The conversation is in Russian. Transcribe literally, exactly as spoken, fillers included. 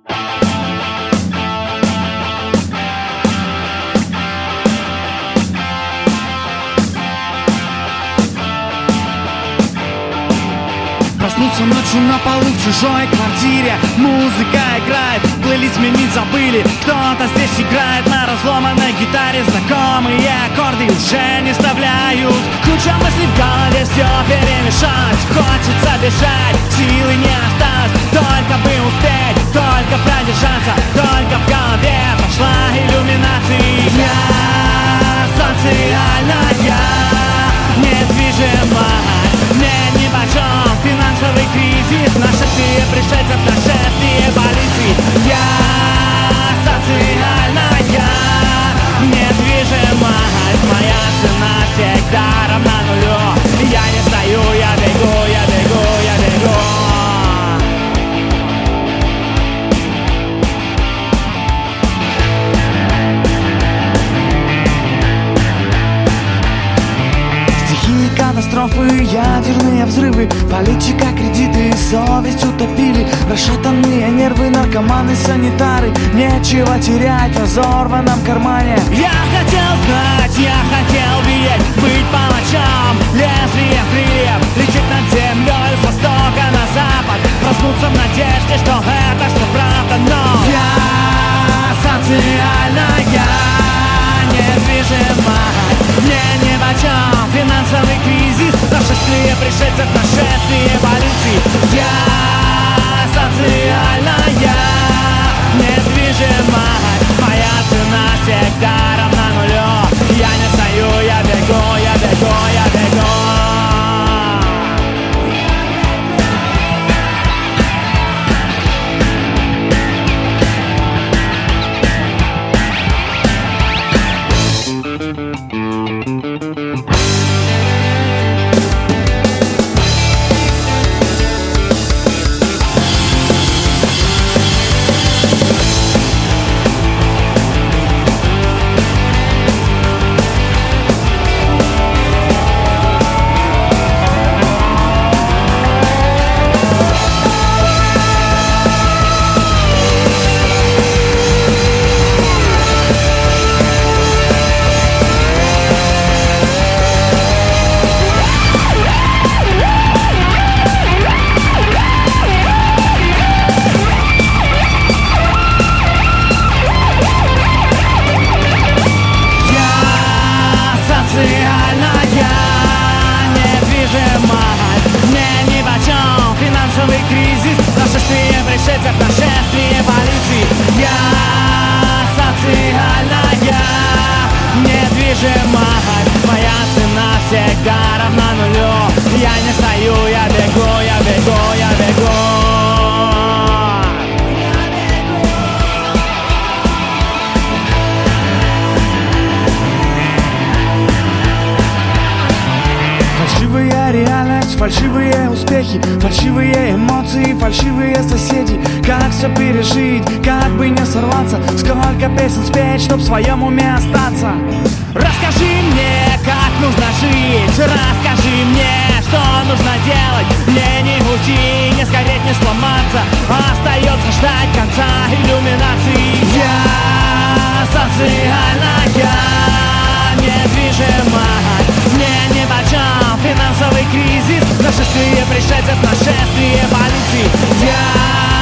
Проснуться ночью на полу в чужой квартире. Музыка играет, плейлист сменить забыли. Кто-то здесь играет на разломанной гитаре. Знакомые аккорды уже не вставляют. Куча мыслей в голове, все перемешалось. Хочется бежать, силы не осталось. Только бы успеть, только продержаться. Только в голове прошла иллюминация. Социальная недвижимость. Мне нипочем финансовый кризис. Нашествие пришельцев, нашествие полиции. Я социальная недвижимость. Моя цена всегда равна нулю. Я не стою, я бегу, я бегу, я бегу. Катастрофы, ядерные взрывы, политика, кредиты, совесть утопили. Расшатанные нервы, наркоманы, санитары. Нечего терять в разорванном кармане. Я хотел знать, я хотел видеть, быть палачом, лезвие крыльев, лететь над землей с востока на запад, проснуться в надежде, что это все правда. Но я социальная недвижимость. Мне нипочем финансовый кризис. Нашествие пришельцев, нашествие полиции. Я социальная недвижимость. Моя цена всегда равна нулю. Я не стою, я бегу, я бегу, я бегу. Нашествие полиции. Я социальная недвижимость. Моя цена всегда равна нулю. Я не стою, я бегу, я бегу, я бегу. Фальшивая реальность, фальшивые успехи, фальшивые эмоции, фальшивые соседи. Как все пережить, как бы не сорваться, сколько песен спеть, чтоб в своем уме остаться. Расскажи мне, как нужно жить, расскажи мне, что нужно делать. Мне не уйти, не сгореть, не сломаться, остается ждать конца иллюминации. Я социальная недвижимость. Мне нипочем финансовый кризис. Нашествие пришельцев, нашествие полиции. Я